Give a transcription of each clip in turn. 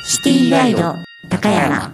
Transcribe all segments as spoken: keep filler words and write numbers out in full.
シティガイド高山。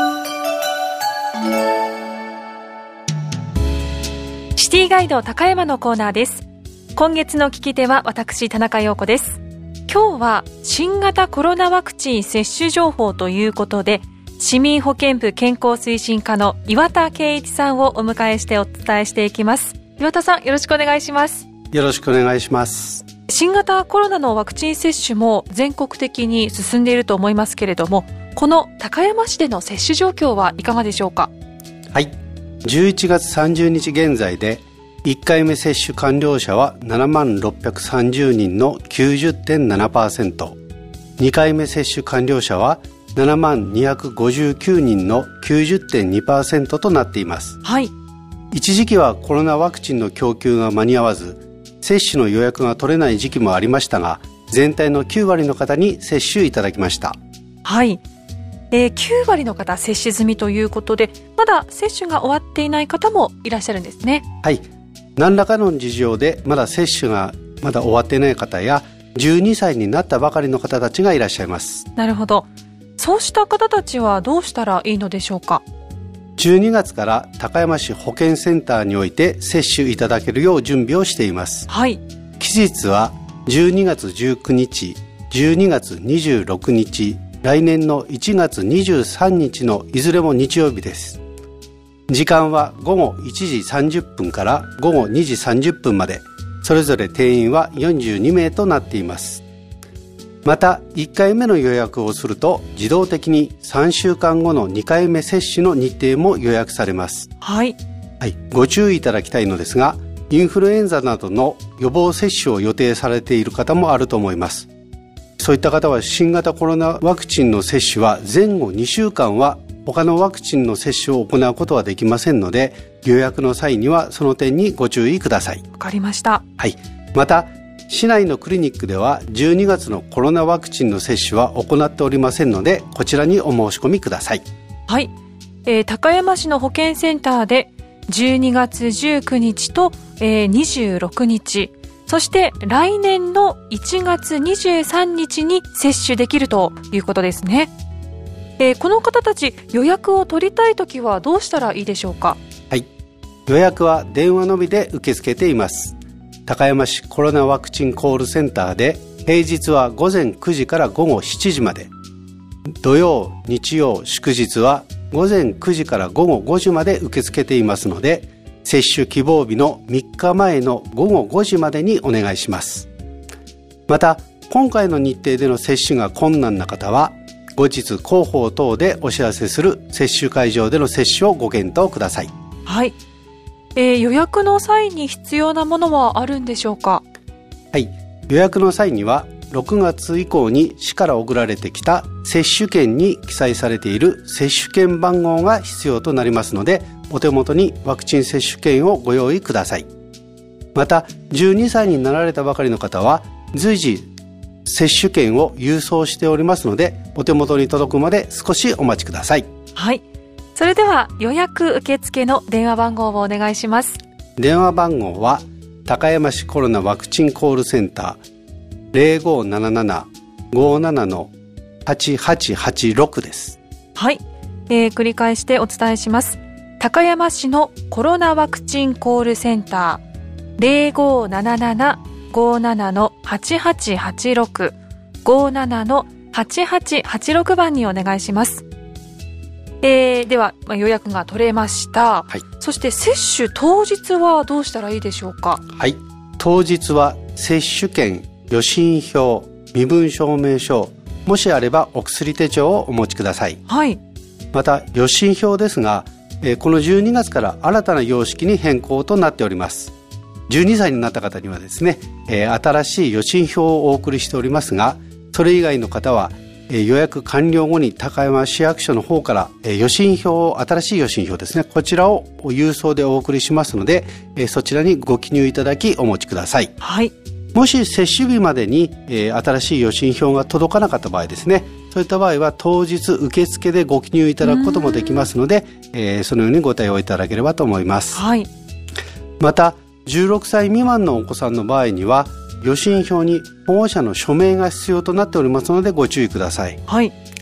シティガイド高山のコーナーです。今月の聞き手は私田中陽子です。今日は新型コロナワクチン接種情報ということで、市民保健部健康推進課の岩田圭一さんをお迎えしてお伝えしていきます。岩田さん、よろしくお願いします。 よろしくお願いします。 新型コロナのワクチン接種も全国的に進んでいると思いますけれども、この高山市での接種状況はいかがでしょうか？ はい、じゅういちがつさんじゅうにち現在でいっかいめ接種完了者はななまんろっぴゃくさんじゅうにんの きゅうじゅってんななパーセント、 にかいめ接種完了者はななまんにひゃくごじゅうきゅうにんの きゅうじゅってんにパーセント となっています。 はい。 一時期はコロナワクチンの供給が間に合わず接種の予約が取れない時期もありましたが、全体のきゅうわりの方に接種いただきました。 はい、えー、きゅうわりの方接種済みということで、まだ接種が終わっていない方もいらっしゃるんですね。 はい、何らかの事情でまだ接種がまだ終わっていない方やじゅうにさいになったばかりの方たちがいらっしゃいます。 なるほど。そうした方たちはどうしたらいいのでしょうか？ じゅうにがつから高山市保健センターにおいて接種いただけるよう準備をしています。 はい。 期日はじゅうにがつじゅうくにち、じゅうにがつにじゅうろくにち、来年のいちがつにじゅうさんにちのいずれも日曜日です。時間はごごいちじさんじゅっぷんからごごにじさんじゅっぷんまで、それぞれ定員はよんじゅうにめいとなっています。またいっかいめの予約をすると自動的にさんしゅうかんごのにかいめ接種の日程も予約されます。 はい、 はい、ご注意いただきたいのですが、インフルエンザなどの予防接種を予定されている方もあると思います。そういった方は新型コロナワクチンの接種は前後にしゅうかんは他のワクチンの接種を行うことはできませんので、予約の際にはその点にご注意ください。 わかりました。 はい、また市内のクリニックではじゅうにがつのコロナワクチンの接種は行っておりませんので、こちらにお申し込みください。 はい、えー、高山市の保健センターでじゅうにがつじゅうくにちと、えー、にじゅうろくにち、そして来年のいちがつにじゅうさんにちに接種できるということですね。えー、この方たち予約を取りたいときはどうしたらいいでしょうか？ はい、予約は電話のみで受け付けています。高山市コロナワクチンコールセンターで平日はごぜんくじからごごしちじまで、土曜、日曜、祝日はごぜんくじからごごごじまで受け付けていますので、接種希望日のみっかまえのごごごじまでにお願いします。また今回の日程での接種が困難な方は後日広報等でお知らせする接種会場での接種をご検討ください。 はい、えー、予約の際に必要なものはあるんでしょうか？ はい、予約の際にはろくがつ以降に市から送られてきた接種券に記載されている接種券番号が必要となりますので、お手元にワクチン接種券をご用意ください。またじゅうにさいになられたばかりの方は随時接種券を郵送しておりますので、お手元に届くまで少しお待ちください。 はい、それでは予約受付の電話番号をお願いします。 電話番号は高山市コロナワクチンコールセンター ゼロごーなななな ごーなな はちはちはちろくです。 はい、えー、繰り返してお伝えします。高山市のコロナワクチンコールセンター ゼロごーななな ごーなな はちはちはちろく ごーなな はちはちはちろくばんにお願いします。えー、では、まあ、予約が取れました。はい、そして接種当日はどうしたらいいでしょうか？ はい、当日は接種券、予診票、身分証明書、もしあればお薬手帳をお持ちください。 はい、 また予診票ですが、えー、このじゅうにがつから新たな様式に変更となっております。じゅうにさいになった方にはですね、えー、新しい予診票をお送りしておりますが、それ以外の方は予約完了後に高山市役所の方から予診票を、新しい予診票ですね、こちらを郵送でお送りしますので、そちらにご記入いただきお持ちください。 はい、 もし接種日までに新しい予診票が届かなかった場合ですね、そういった場合は当日受付でご記入いただくこともできますので、そのようにご対応いただければと思います。 はい、 またじゅうろくさい未満のお子さんの場合には予診票に保護者の署名が必要となっておりますのでご注意ください。 はい、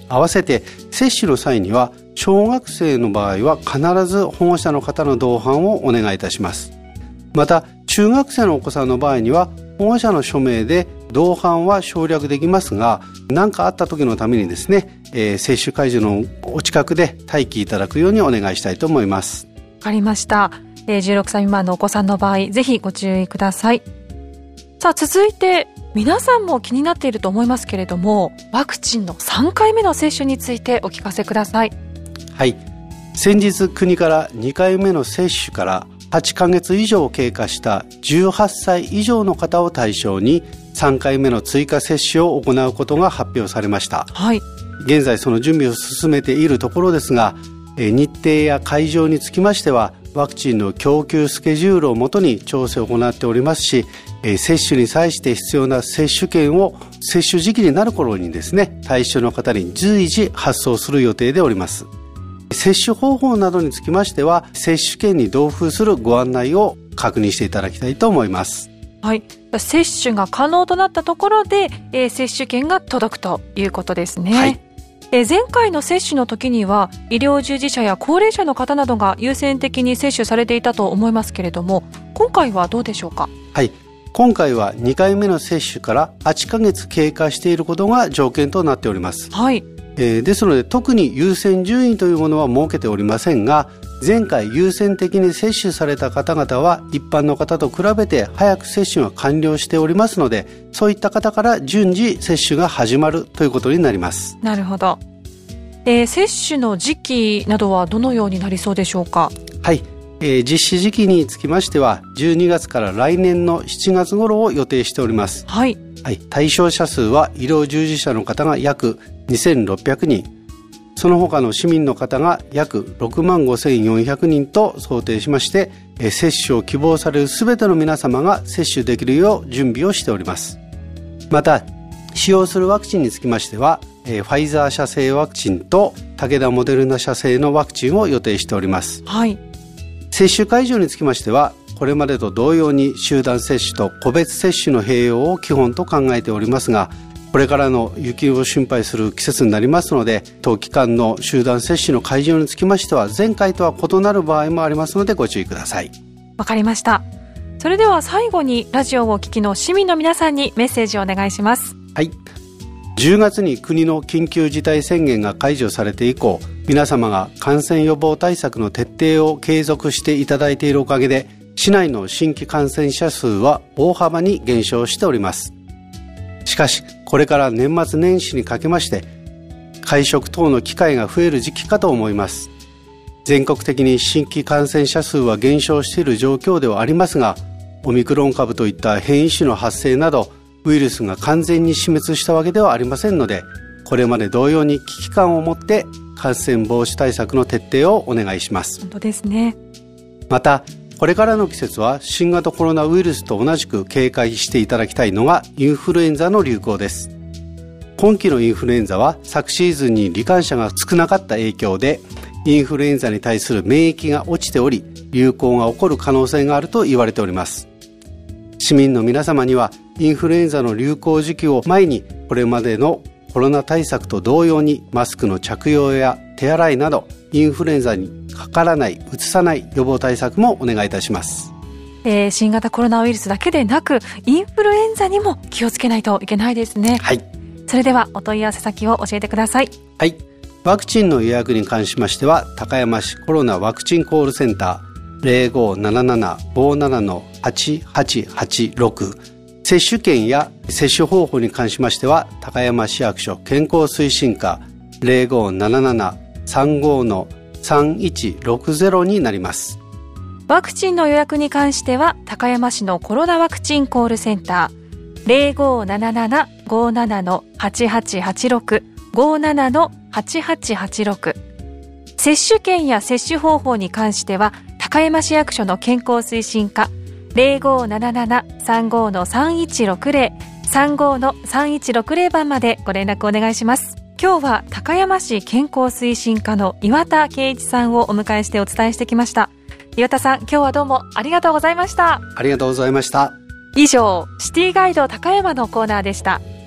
合わせて接種の際には小学生の場合は必ず保護者の方の同伴をお願いいたします。また中学生のお子さんの場合には保護者の署名で同伴は省略できますが、何かあった時のためにですね、えー、接種会場のお近くで待機いただくようにお願いしたいと思います。 わかりました。えー、じゅうろくさい未満のお子さんの場合ぜひご注意ください。さあ続いて皆さんも気になっていると思いますけれども、ワクチンのさんかいめの接種についてお聞かせください。 はい、先日国からにかいめの接種からはちかげつ以上経過したじゅうはっさい以上の方を対象にさんかいめの追加接種を行うことが発表されました。 はい、 現在その準備を進めているところですが、日程や会場につきましてはワクチンの供給スケジュールをもとに調整を行っておりますし、接種に際して必要な接種券を接種時期になる頃にですね、対象の方に随時発送する予定でおります。接種方法などにつきましては接種券に同封するご案内を確認していただきたいと思います。 はい、接種が可能となったところで、えー、接種券が届くということですね。はい、えー、前回の接種の時には医療従事者や高齢者の方などが優先的に接種されていたと思いますけれども、今回はどうでしょうか。 はい、今回はにかいめの接種からはちかげつ経過していることが条件となっております。 はい、 えー、ですので特に優先順位というものは設けておりませんが、前回優先的に接種された方々は一般の方と比べて早く接種が完了しておりますので、そういった方から順次接種が始まるということになります。 なるほど。えー、接種の時期などはどのようになりそうでしょうか。 はい、えー、実施時期につきましてはじゅうにがつから来年のしちがつ頃を予定しております。 はい、 はい、対象者数は医療従事者の方が約にせんろっぴゃくにん、その他の市民の方が約ろくまんごせんよんひゃくにんと想定しまして、えー、接種を希望されるすべての皆様が接種できるよう準備をしております。また使用するワクチンにつきましては、えー、ファイザー社製ワクチンと武田モデルナ社製のワクチンを予定しております。 はい、 接種会場につきましてはこれまでと同様に集団接種と個別接種の併用を基本と考えておりますが、これからの雪を心配する季節になりますので、当期間の集団接種の会場につきましては前回とは異なる場合もありますのでご注意ください。 わかりました。それでは最後にラジオをお聞きの市民の皆さんにメッセージをお願いします。 はい、じゅうがつに国の緊急事態宣言が解除されて以降、皆様が感染予防対策の徹底を継続していただいているおかげで市内の新規感染者数は大幅に減少しております。しかしこれから年末年始にかけまして会食等の機会が増える時期かと思います。全国的に新規感染者数は減少している状況ではありますが、オミクロン株といった変異種の発生などウイルスが完全に死滅したわけではありませんので、これまで同様に危機感を持って感染防止対策の徹底をお願いします。 本当ですね。 またこれからの季節は新型コロナウイルスと同じく警戒していただきたいのがインフルエンザの流行です。今期のインフルエンザは昨シーズンに罹患者が少なかった影響でインフルエンザに対する免疫が落ちており、流行が起こる可能性があると言われております。市民の皆様にはインフルエンザの流行時期を前にこれまでのコロナ対策と同様にマスクの着用や手洗いなどインフルエンザにかからない、うつさない予防対策もお願いいたします。 えー、新型コロナウイルスだけでなくインフルエンザにも気をつけないといけないですね。 はい、 それではお問い合わせ先を教えてください。 はい、ワクチンの予約に関しましては高山市コロナワクチンコールセンター ゼロごーなななな ごーなな はちはちはちろく、接種券や接種方法に関しましては高山市役所健康推進課 ゼロごーななな さんごーさんいちろくゼロ になります。 ワクチンの予約に関しては高山市のコロナワクチンコールセンター ゼロごーななな ごーなな はちはちはちろく ごーなな はちはちはちろく、接種券や接種方法に関しては高山市役所の健康推進課 ゼロごーななな さんごー さんいちろくゼロ さんごー さんいちろくゼロ 番までご連絡お願いします。今日は高山市健康推進課の岩田圭一さんをお迎えしてお伝えしてきました。岩田さん、今日はどうもありがとうございました。 ありがとうございました。 以上、シティガイド高山のコーナーでした。